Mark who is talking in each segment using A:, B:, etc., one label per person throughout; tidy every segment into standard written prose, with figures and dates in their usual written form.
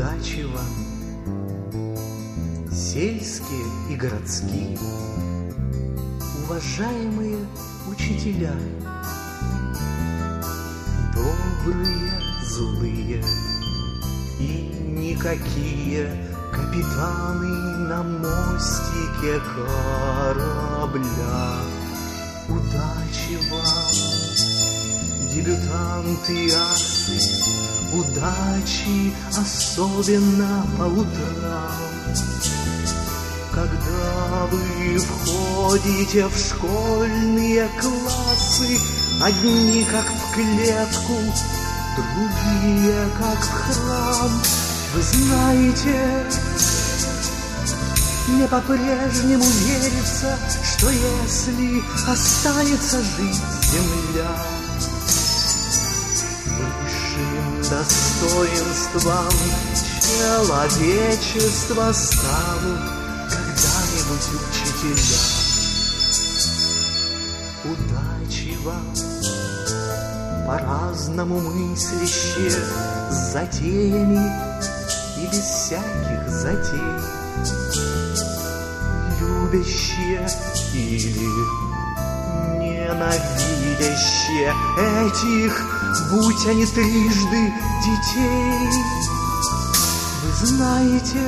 A: удачи вам, сельские и городские, уважаемые учителя, добрые, злые и никакие капитаны на мостике корабля. Удачи вам, дебютанты и асы, удачи особенно по утрам, когда вы входите в школьные классы, одни как в клетку, другие как в храм. Вы знаете, мне по-прежнему верится, что если останется жить земля, высшим достоинством человечества станут когда-нибудь учителя. Удачи вам, по-разному мыслящие, с затеями и без всяких затей, любящие или ненавидящие этих, будь они трижды, детей. Вы знаете,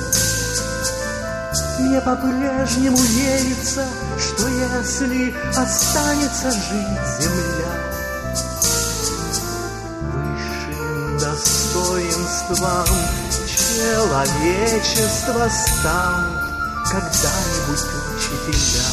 A: мне по-прежнему верится, что если останется жить земля, высшим достоинством человечества станут когда-нибудь учителя.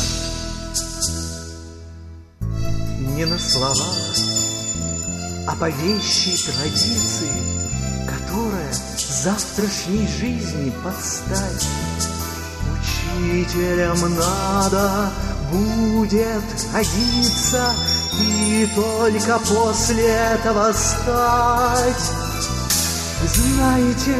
A: Не на словах, а по вещей традиции, которая завтрашней жизни подстать. Учителям надо будет годиться и только после этого стать. Вы знаете,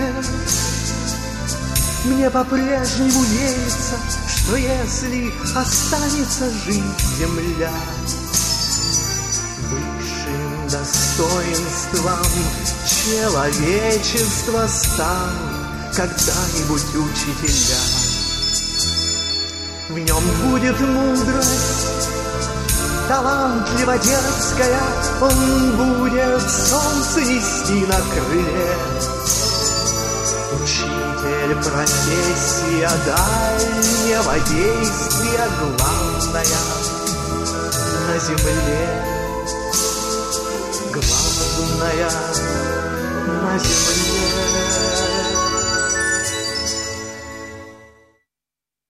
A: мне по-прежнему верится, что если останется жить земля, высшим достоинством человечества станут когда-нибудь учителя. В нем будет мудрость, талантливо детская, он будет солнце нести на крыле. Учитель — профессия дальнего действия, главная на земле, главная на земле.